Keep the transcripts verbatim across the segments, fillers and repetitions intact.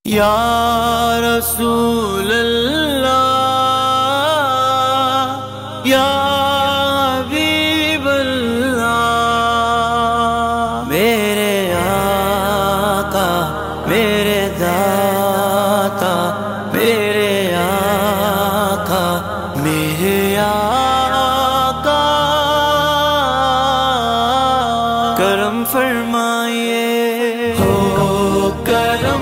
یا رسول اللہ یا حبیب اللہ، میرے آقا میرے داتا، میرے آقا میرے آقا، کرم فرمائیے ہو کرم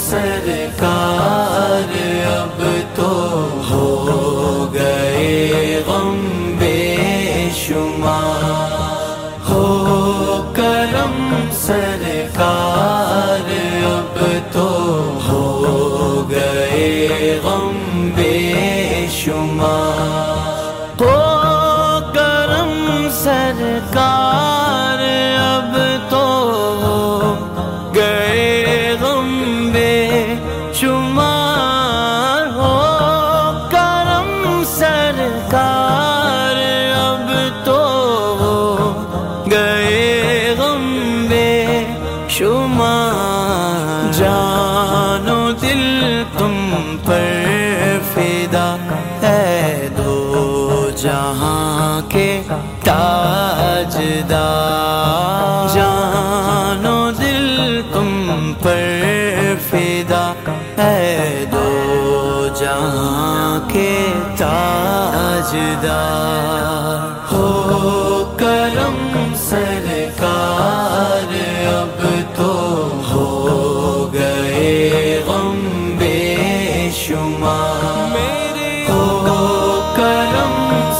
سرکار، اب تو ہو گئے غم بے شمار، ہو کرم سرکار، اب تو ہو گئے غم بے شمار، ہو کرم سرکار، اب تو ہو گئے غم بے شمار، ہو کرم سرکار، اب تو ہو گئے غم بے شمار، جان و دل تم پر فدا ہے دو جہاں کے تاجدار، جان و دل تم پر فدا ہے دو جہاں کے تاجدار، ہو کرم سرکار، اب تو ہو گئے غم بے شمار، ہو کرم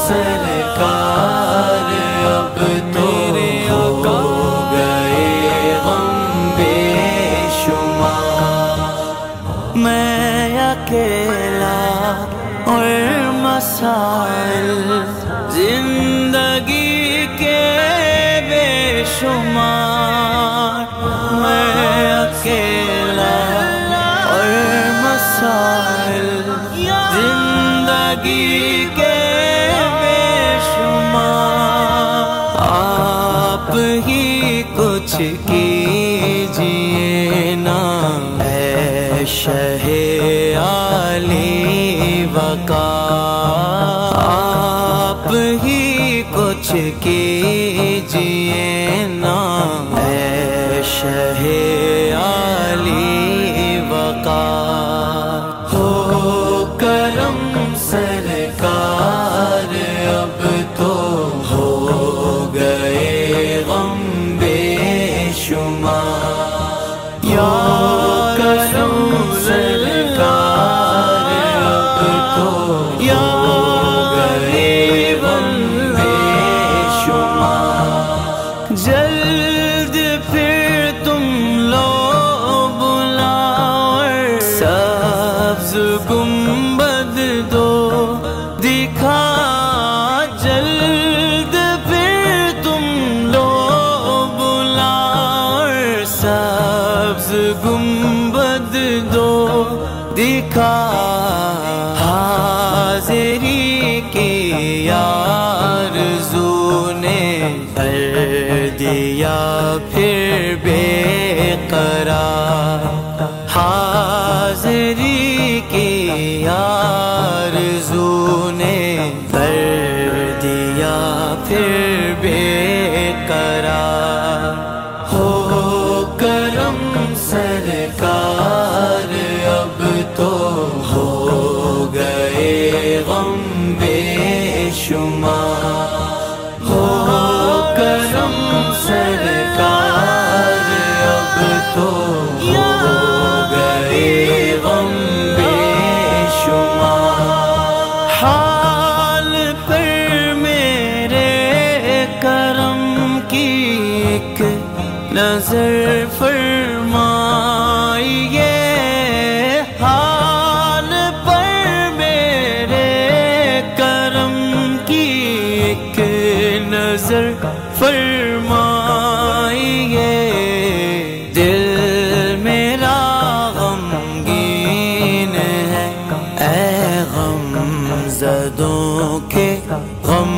سرکار، اب تو ہو گئے غم بے شمار، میں اکیلا اور مسائل زندگی کے بے شمار، میں اکیلا اور مسائل زندگی کے بے شمار، آپ ہی کچھ کیجیے نا اے شہ عالی وقار، آپ ہی کچھ کیجیے نا اے شہ عالی وقار، ہو کرم سرکار، اب تو ہو گئے غم بے شمار، یا کرم سرکار، اب تو یا گئے غم بے شمار، جلد پھر تم لو بلاور، سبز گنبد دو دکھا، جلد پھر تم لو بلاور، سبز گنبد دو دکھا، حاضری کی آرزو نے کر دیا پھر بے قرار، حاضری کی آرزو نے کر دیا پھر بے قرار، ہو کرم سرکار، اب تو ہو گئے غم بے شمار، ہو کرم سرکار، اب تو ہو گئے غم بے شمار، حال پر میرے کرم کی ایک نظر فرمائیے، حال پر میرے کرم کی ایک نظر فرمائیے، دل میرا غمگین ہے اے غم زدوں کے غم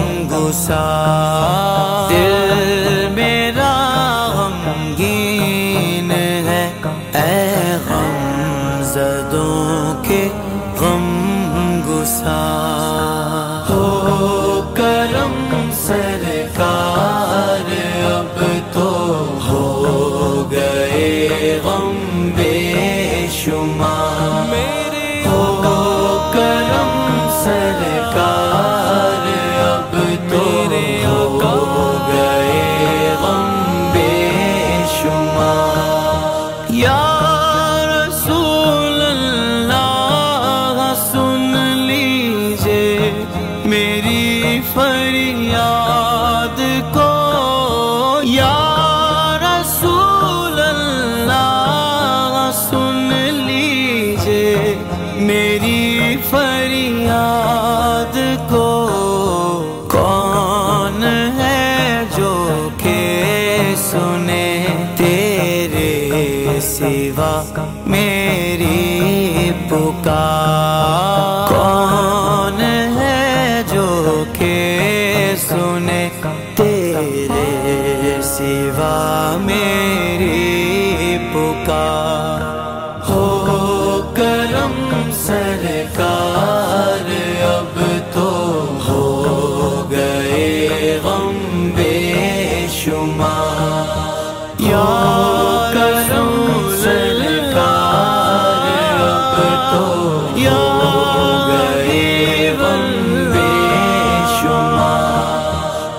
گسار، دل میرا غمگین ہے اے غم زدوں کے غم گسار ہو کرم سرکار اب تو ہو گئے غم بے شمار میرے ہو کرم سرکار اب تو ہو گئے غم بے شمار یا رسول اللہ سن لیجئے میری فریاد کو یا رسول اللہ سن لیجئے میری فریاد کو کون ہے جو کہ سنے تیرے سوا میری پکار کون ہے جو کہ سنے تیرے سوا میری پکار ہو کرم سرکار اب تو ہو گئے غم بے شمار یا کرم سرکار اب تو یا گئے غم بے شمار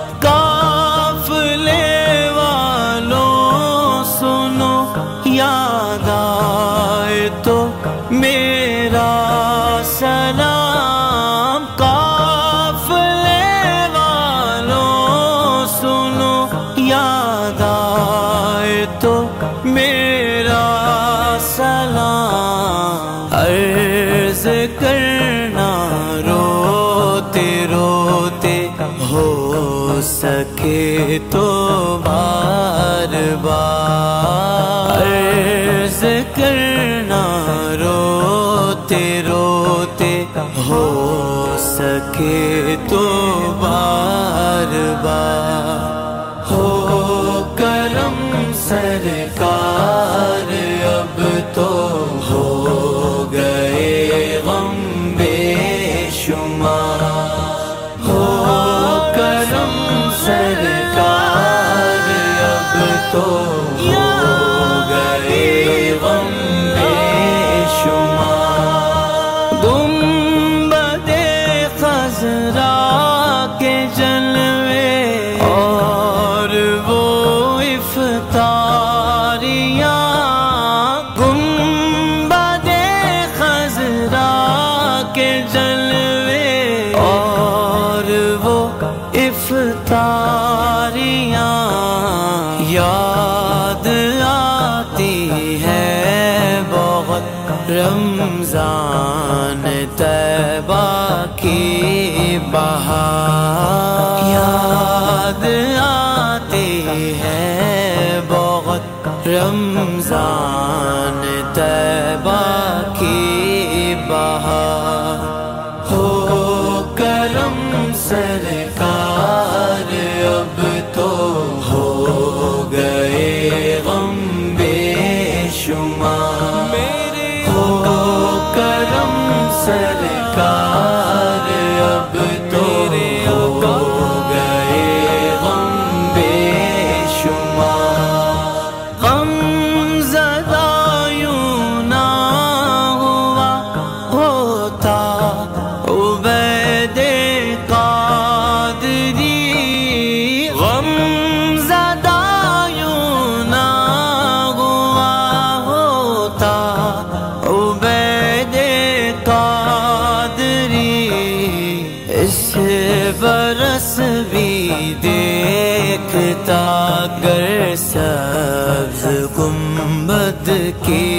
قافلے والوں سنو یاد آئے تو میرا سلام قافلے والوں سنو یاد آئے تو میرا سلام عرض کرنا روتے روتے ہو سکے تو بار بار عرض کرنا روتے روتے ہو سکے تو بار بار ہو کرم سرکار اب تو ہو گئے غم بے شمار ہو کرم سرکار اب تو ہو گئے غم بے شمار گنبد خضرا کے جلوے اور وہ افطاریاں گنبد خضرا کے جلوے اور وہ افطاریاں یاد آتی ہے بہت رمضان طیبہ کی بہار یاد آتی ہے بہت رمضان طیبہ کی بہار ہو کرم سرکار اب تو ہو گئے غم بے شمار میرے ہو کرم سرکار اب تو ہو گئے غم بے شمار غم زدہ یوں نہ ہوا ہوتا عبید قادری غم زدہ یوں نہ ہوا ہوتا عبید قادری اس برس بھی دیکھتا گر سبز گنبد کی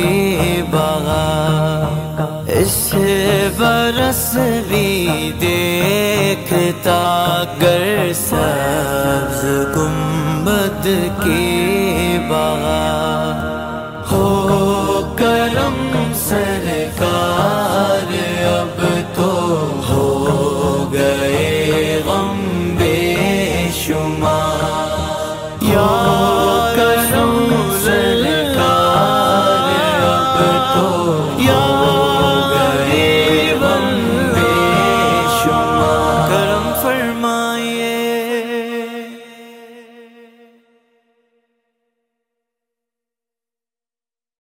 بہار اس برس بھی دیکھتا گر